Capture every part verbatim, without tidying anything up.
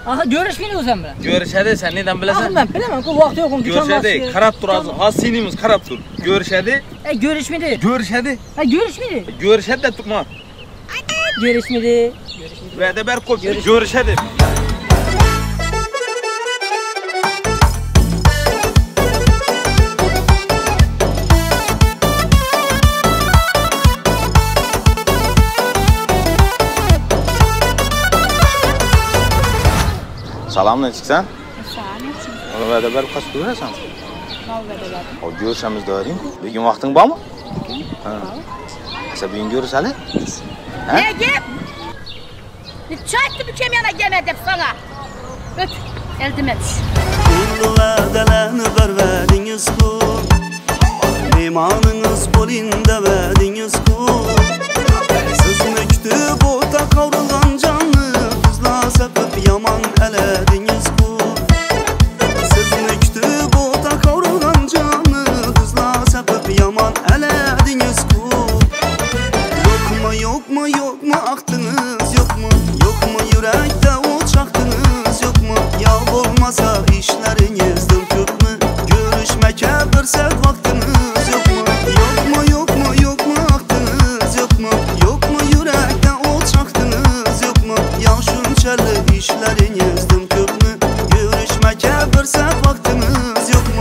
Aha görüşmeydi sen bilen. Görüşedi, sen neden bilesin? Aha ben bilemem ki vakti yokum. Görüşedi, karap dur ağzı. Az sinimiz karap dur. Görüşedi. E görüşmedi. Görüşedi. Ha görüşmedi. Görüşedi de tutma. Görüşmedi. Ve de ber kol. Görüşedi. Salam ne çıksan? Salam. Ve de ber kaç görürsen? Mal verelim. O görüşemiz de arayayım. Bir gün vaktin var mı? Bugün. Ha. Sen bir gün görüşelim. Ne gel? Bir çay bir kemiyana gelmedim sana. Öp. Eldime düş. Kullu vədələni vervədiniz ku Limanınız bolində vədiniz ku Siz müktüb ota kavrulğan canlı Kızla səpib yaman ələdiniz ku Siz müktüb ota kavrulğan canlı Kızla səpib yaman ələdiniz ku Yokmu yokmu yokmu aktınız yokmu Yokmu yürekte uçaktınız yokmu Ya olmasa işlerinizden köpmü Görüşmeke bir saat vaktiniz yokmu Yokmu yokmu yokmu aktınız yokmu Yokmu yürekte uçaktınız yokmu Ya şunçalı işlerinizden köpmü Görüşmeke bir saat vaktiniz yokmu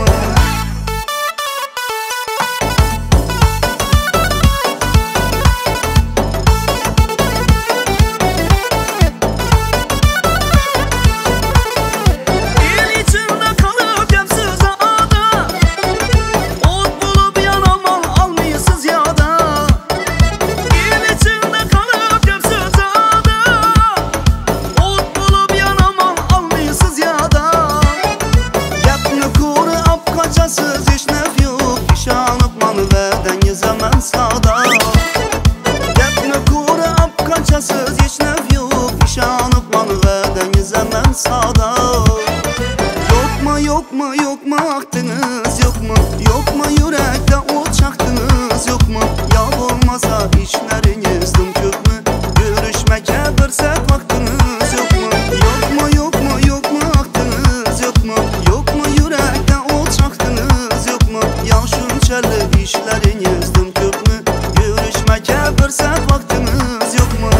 Yokma yokma yokma aktınız yokma Yokma yürekte uçaktınız yokma Ya olmasa işlerinizden köpmü Görüşmeke bir saat vaktiniz yokma Yokma yokma yokma aktınız yokma Yokma yürekte uçaktınız yokma Ya şunçalı işlerinizden köpmü Görüşmeke bir saat vaktiniz yokma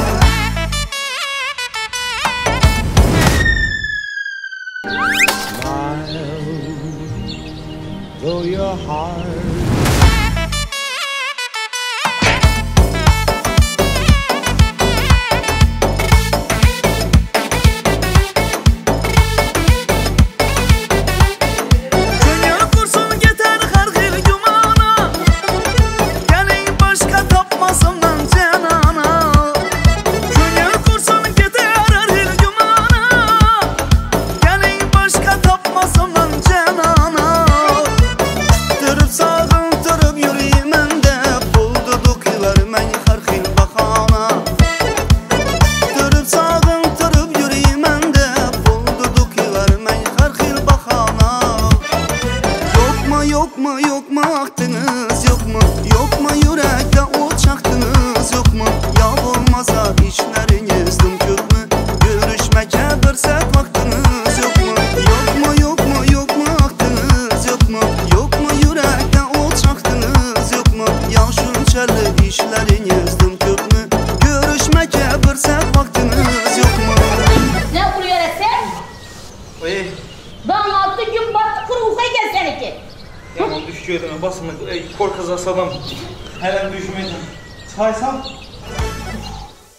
Though your heart Yokma yokma aktınız yokma Yokma yürekte uçaktınız yokma Ya olmasa işlerinizden köpmü Görüşmeke bir saat vaktiniz yokma Yokma yokma yokma aktınız yokma Yokma yürekte uçaktınız yokma Ya şunçalı işlerinizden köpmü Görüşmeke bir saat vaktiniz yokma Ne kuruyor sen? Oy. Ben altı gün battı kuru ukaya gel seninki. Yaman düşüyor basını korkaz asadan. Her an düşmeyeceğim. Saysam